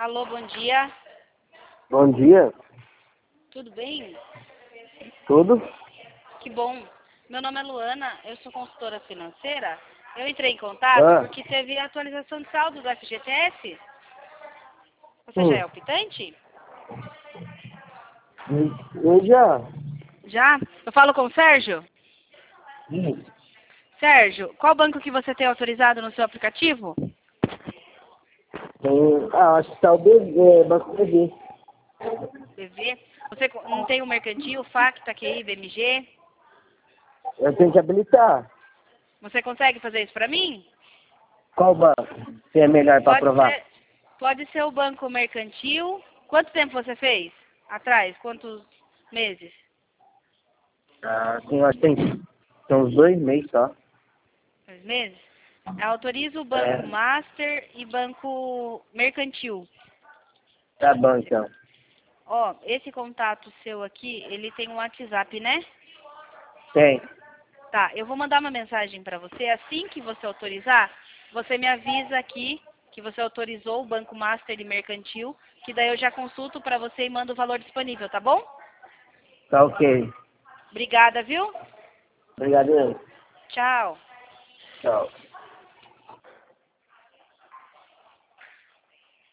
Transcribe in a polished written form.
Alô, bom dia. Bom dia. Tudo bem? Tudo? Que bom. Meu nome é Luana, eu sou consultora financeira. Eu entrei em contato porque teve a atualização de saldo do FGTS. Você já é optante? Eu já. Já? Eu falo com o Sérgio? Sim. Sérgio, qual banco que você tem autorizado no seu aplicativo? Acho que tá o Banco BV. BV? Você não tem o Mercantil, Facta, QI, BMG? Eu tenho que habilitar. Você consegue fazer isso para mim? Qual banco que é melhor para aprovar? Pode ser o Banco Mercantil. Quanto tempo você fez? Atrás? Quantos meses? Sim, acho que tem uns 2 meses só. 2 meses? Autoriza o Banco Master e Banco Mercantil. Tá bom, então. Ó, esse contato seu aqui, ele tem um WhatsApp, né? Tem. Tá, eu vou mandar uma mensagem para você. Assim que você autorizar, você me avisa aqui que você autorizou o Banco Master e Mercantil, que daí eu já consulto para você e mando o valor disponível, tá bom? Tá ok. Obrigada, viu? Obrigado. Tchau. Tchau.